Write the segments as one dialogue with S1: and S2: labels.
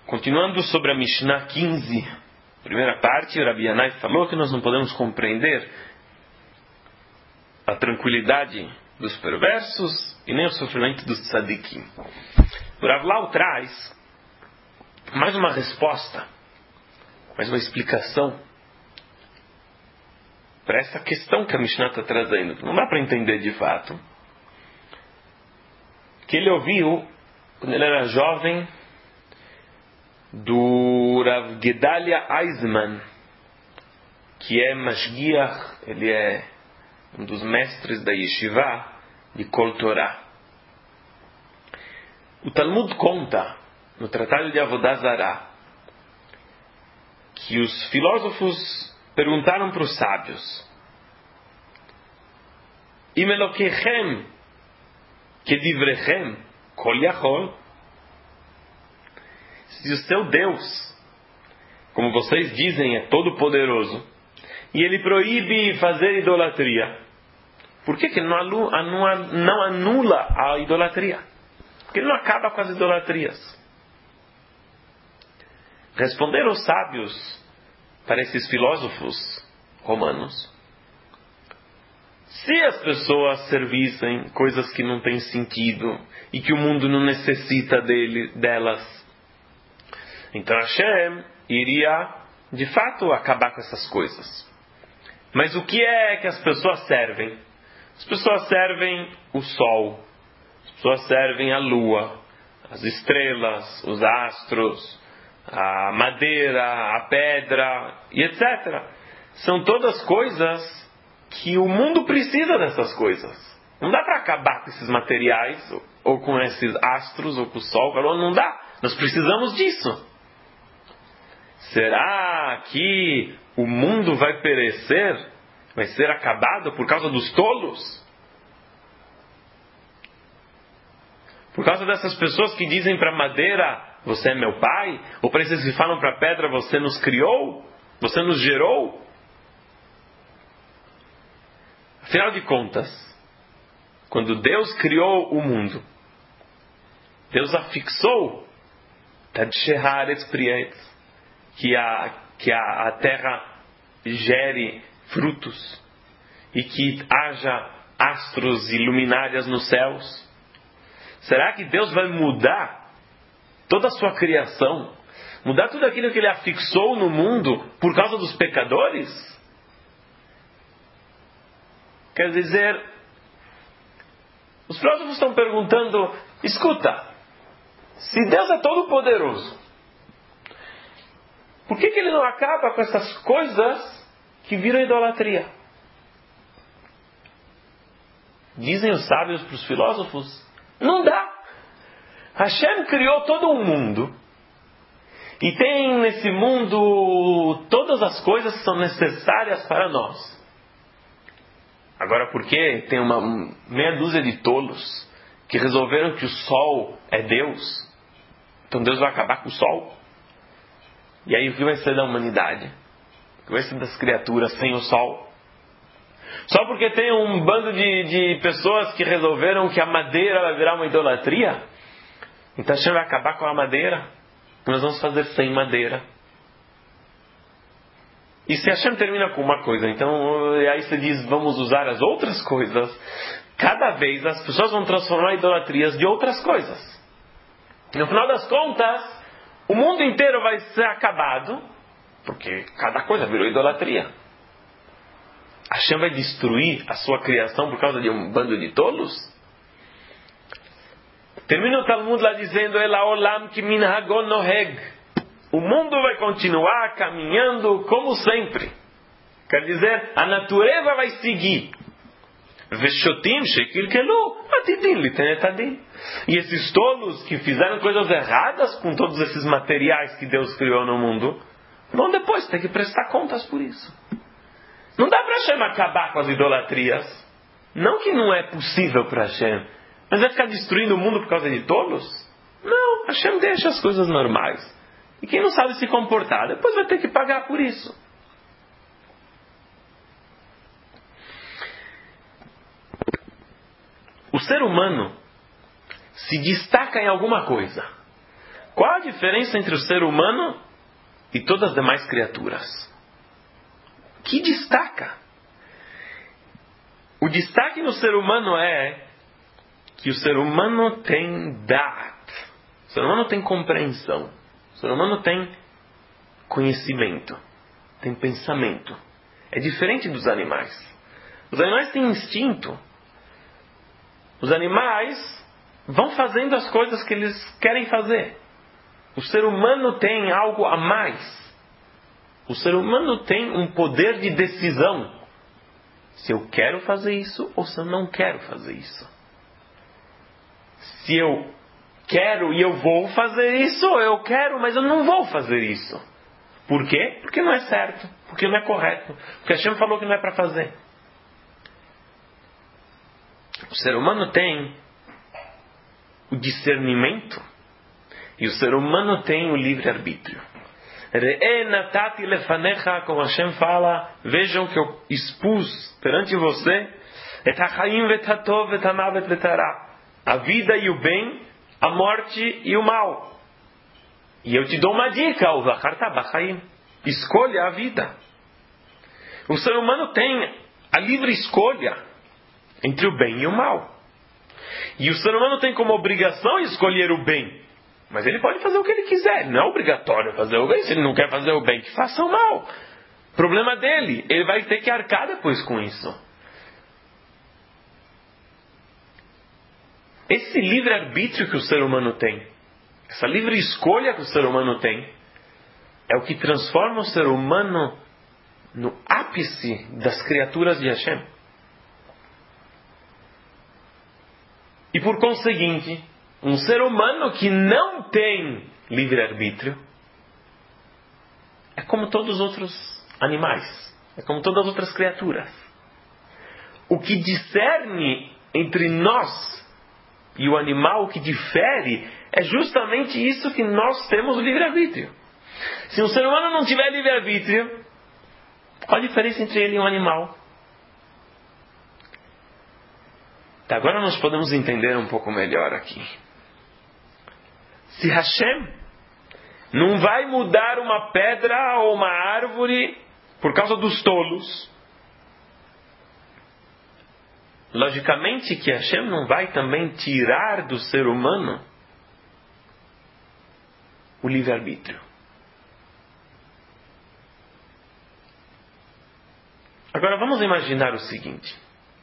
S1: Continuando sobre a Mishnah 15, primeira parte, o Rabi Yanai falou que nós não podemos compreender a tranquilidade dos perversos e nem o sofrimento dos tzadikim. O Rav Lau traz mais uma resposta, mais uma explicação para essa questão que a Mishnah está trazendo. Não dá para entender de fato. Que ele ouviu, quando ele era jovem, do Rav Gedalia Eisman, que é Mashgiach, ele é um dos mestres da Yeshiva de Kol Torah. O Talmud conta, no Tratado de Avodah Zarah, que os filósofos perguntaram para os sábios: Im Elokechem kedivrechem kol yachol? Se o seu Deus, como vocês dizem, é todo poderoso, e ele proíbe fazer idolatria, por que ele não anula a idolatria? Por que ele não acaba com as idolatrias? Responderam os sábios para esses filósofos romanos: se as pessoas servissem coisas que não têm sentido e que o mundo não necessita delas, então Hashem iria de fato acabar com essas coisas. Mas o que é que as pessoas servem? As pessoas servem o sol, as pessoas servem a lua, as estrelas, os astros, a madeira, a pedra e etc. São todas coisas que o mundo precisa dessas coisas. Não dá para acabar com esses materiais, ou com esses astros, ou com o sol. Não dá. Nós precisamos disso. Será que o mundo vai perecer? Vai ser acabado por causa dos tolos? Por causa dessas pessoas que dizem para a madeira: você é meu pai? Ou para esses que falam para a pedra: você nos criou? Você nos gerou? Afinal de contas, quando Deus criou o mundo, Deus afixou que a terra gere frutos e que haja astros e luminárias nos céus. Será que Deus vai mudar toda a sua criação, mudar tudo aquilo que Ele afixou no mundo por causa dos pecadores? Quer dizer, os filósofos estão perguntando: escuta, se Deus é todo poderoso, por que Ele não acaba com essas coisas que viram idolatria? Dizem os sábios para os filósofos: não dá. Hashem criou todo um mundo, e tem nesse mundo todas as coisas que são necessárias para nós. Agora, por que tem uma meia dúzia de tolos que resolveram que o sol é Deus? Então Deus vai acabar com o sol? E aí o que vai ser da humanidade? O que vai ser das criaturas sem o sol? Só porque tem um bando de pessoas que resolveram que a madeira vai virar uma idolatria, então Hashem vai acabar com a madeira? Nós vamos fazer sem madeira. E se Hashem termina com uma coisa, então aí você diz: vamos usar as outras coisas. Cada vez as pessoas vão transformar idolatrias de outras coisas. No final das contas, o mundo inteiro vai ser acabado, porque cada coisa virou idolatria. Hashem vai destruir a sua criação por causa de um bando de tolos? Termina o Talmud lá dizendo: Ela olam ki minhagon noheg. O mundo vai continuar caminhando como sempre. Quer dizer, a natureza vai seguir. Veshotim shekilkelu atidin litenetadin. E esses tolos que fizeram coisas erradas com todos esses materiais que Deus criou no mundo, vão depois ter que prestar contas por isso. Não dá para Hashem acabar com as idolatrias. Não que não é possível para Hashem, mas vai ficar destruindo o mundo por causa de tolos? Não, Hashem deixa as coisas normais. E quem não sabe se comportar, depois vai ter que pagar por isso. O ser humano se destaca em alguma coisa. Qual a diferença entre o ser humano e todas as demais criaturas? O que destaca? O destaque no ser humano é que o ser humano tem da'at. O ser humano tem compreensão. O ser humano tem conhecimento. Tem pensamento. É diferente dos animais. Os animais têm instinto. Os animais vão fazendo as coisas que eles querem fazer. O ser humano tem algo a mais. O ser humano tem um poder de decisão. Se eu quero fazer isso ou se eu não quero fazer isso. Se eu quero e eu vou fazer isso, ou eu quero, mas eu não vou fazer isso. Por quê? Porque não é certo. Porque não é correto. Porque Hashem falou que não é para fazer. O ser humano tem o discernimento e o ser humano tem o livre-arbítrio. Re'e natati lefanecha, como Hashem fala, vejam que eu expus perante você et hachaim vet hatov vet hamavet vet hara, a vida e o bem, a morte e o mal. E eu te dou uma dica, o vacharta bachaim, escolha a vida. O ser humano tem a livre escolha entre o bem e o mal. E o ser humano tem como obrigação escolher o bem. Mas ele pode fazer o que ele quiser. Não é obrigatório fazer o bem. Se ele não quer fazer o bem, que faça o mal. Problema dele. Ele vai ter que arcar depois com isso. Esse livre-arbítrio que o ser humano tem, essa livre escolha que o ser humano tem, é o que transforma o ser humano no ápice das criaturas de Hashem. E por conseguinte, um ser humano que não tem livre-arbítrio é como todos os outros animais, é como todas as outras criaturas. O que discerne entre nós e o animal, o que difere, é justamente isso que nós temos o livre-arbítrio. Se um ser humano não tiver livre-arbítrio, qual a diferença entre ele e um animal? Agora nós podemos entender um pouco melhor aqui. Se Hashem não vai mudar uma pedra ou uma árvore por causa dos tolos, logicamente que Hashem não vai também tirar do ser humano o livre-arbítrio. Agora vamos imaginar o seguinte.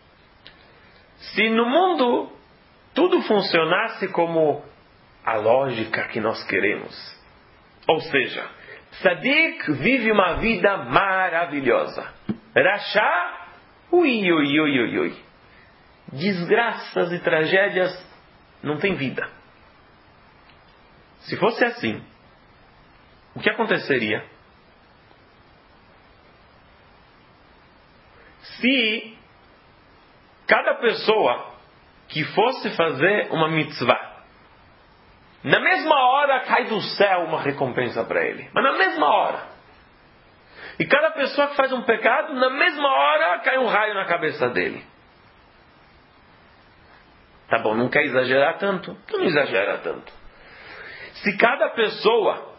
S1: Se no mundo tudo funcionasse como a lógica que nós queremos, ou seja, Tzadik vive uma vida maravilhosa, Rasha, ui, ui, ui, ui, ui, desgraças e tragédias, não tem vida. Se fosse assim, o que aconteceria? Se cada pessoa que fosse fazer uma mitzvah, na mesma hora cai do céu uma recompensa para ele. Mas na mesma hora. E cada pessoa que faz um pecado, na mesma hora cai um raio na cabeça dele. Tá bom, não quer exagerar tanto? Então não exagera tanto. Se cada pessoa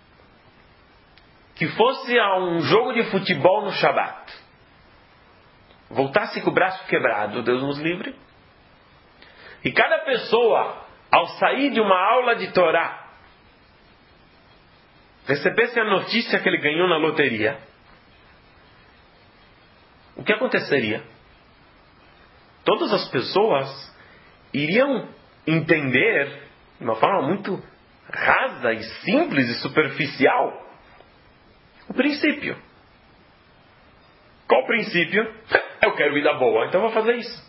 S1: que fosse a um jogo de futebol no Shabat voltasse com o braço quebrado, Deus nos livre. E cada pessoa, ao sair de uma aula de Torá, recebesse a notícia que ele ganhou na loteria, o que aconteceria? Todas as pessoas iriam entender, de uma forma muito rasa e simples e superficial, o princípio. Qual o princípio? Eu quero vida boa, então eu vou fazer isso.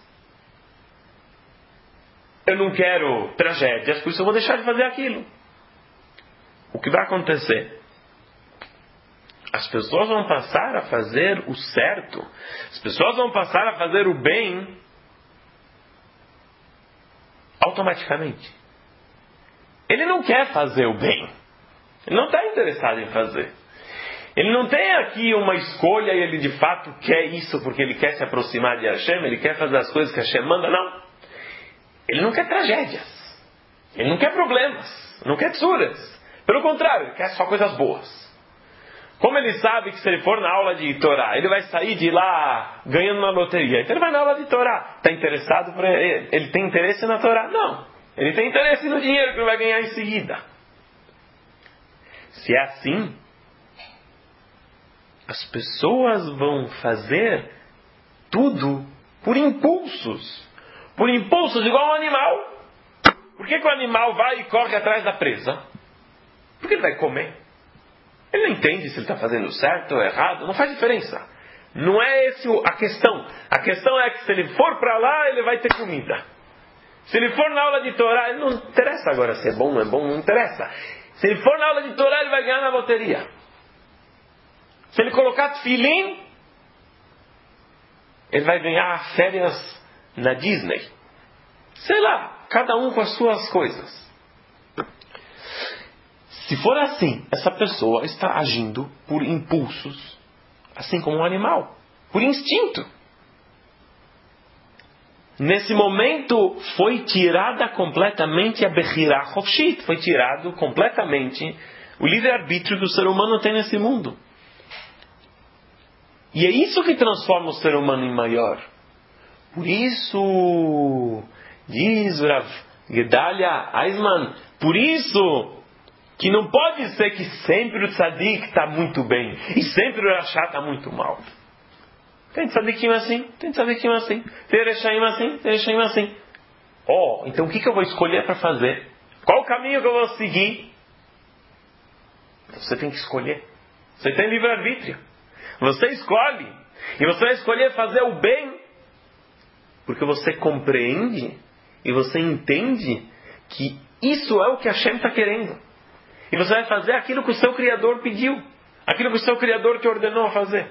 S1: Eu não quero tragédias, por isso eu vou deixar de fazer aquilo. O que vai acontecer? As pessoas vão passar a fazer o certo. As pessoas vão passar a fazer o bem automaticamente. Ele não quer fazer o bem. Ele não está interessado em fazer. Ele não tem aqui uma escolha e ele de fato quer isso porque ele quer se aproximar de Hashem, ele quer fazer as coisas que Hashem manda, não. Ele não quer tragédias. Ele não quer problemas. Não quer tsuras. Pelo contrário, ele quer só coisas boas. Como ele sabe que se ele for na aula de Torá, ele vai sair de lá ganhando na loteria. Então ele vai na aula de Torá. Está interessado por ele? Ele tem interesse na Torá? Não. Ele tem interesse no dinheiro que ele vai ganhar em seguida. Se é assim, as pessoas vão fazer tudo por impulsos. Por impulsos igual um animal. Por que o animal vai e corre atrás da presa? Porque ele vai comer. Ele não entende se ele está fazendo certo ou errado. Não faz diferença. Não é esse a questão. A questão é que se ele for para lá, ele vai ter comida. Se ele for na aula de Torá, ele não interessa agora se é bom ou não é bom, não interessa. Se ele for na aula de Torá, ele vai ganhar na loteria. Se ele colocar tefilim, ele vai ganhar férias na Disney. Sei lá, cada um com as suas coisas. Se for assim, essa pessoa está agindo por impulsos, assim como um animal, por instinto. Nesse momento foi tirada completamente a Bechirá Chofshit, foi tirado completamente o livre-arbítrio que o ser humano tem nesse mundo. E é isso que transforma o ser humano em maior. Por isso, diz Rav Gedalia Eisman, por isso que não pode ser que sempre o tzadik está muito bem e sempre o rachá está muito mal. Tem tzadikim assim, tem tzadikim assim, tem rechaim assim, tem rechaim assim. Então o que eu vou escolher para fazer? Qual o caminho que eu vou seguir? Você tem que escolher. Você tem livre-arbítrio. Você escolhe. E você vai escolher fazer o bem porque você compreende e você entende que isso é o que Hashem está querendo. E você vai fazer aquilo que o seu Criador pediu. Aquilo que o seu Criador te ordenou a fazer.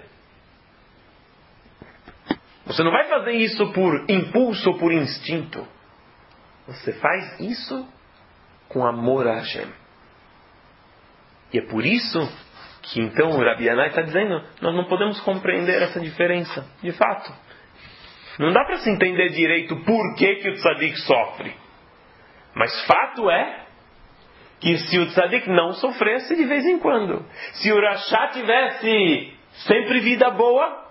S1: Você não vai fazer isso por impulso ou por instinto. Você faz isso com amor a Hashem. E é por isso que então o Rabi Yanai está dizendo, nós não podemos compreender essa diferença. De fato. Não dá para se entender direito por que o tzadik sofre. Mas fato é que se o tzadik não sofresse de vez em quando, se o rachá tivesse sempre vida boa,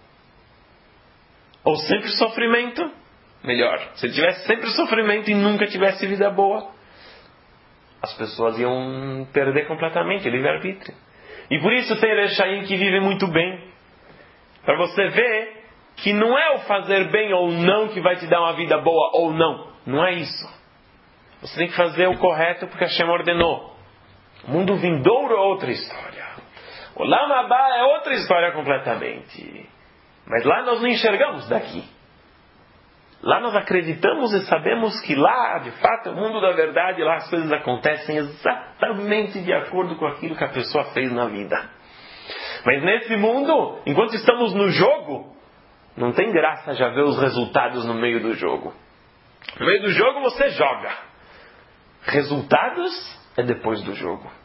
S1: ou sempre sofrimento, melhor, se ele tivesse sempre sofrimento e nunca tivesse vida boa, as pessoas iam perder completamente o livre-arbítrio. E por isso tem rechaim que vivem muito bem. Para você ver que não é o fazer bem ou não que vai te dar uma vida boa ou não. Não é isso. Você tem que fazer o correto porque Hashem ordenou. O mundo vindouro é outra história. O Olam Abá é outra história completamente. Mas lá nós não enxergamos daqui. Lá nós acreditamos e sabemos que lá, de fato, é o mundo da verdade. Lá as coisas acontecem exatamente de acordo com aquilo que a pessoa fez na vida. Mas nesse mundo, enquanto estamos no jogo, não tem graça já ver os resultados no meio do jogo. No meio do jogo você joga. Resultados é depois do jogo.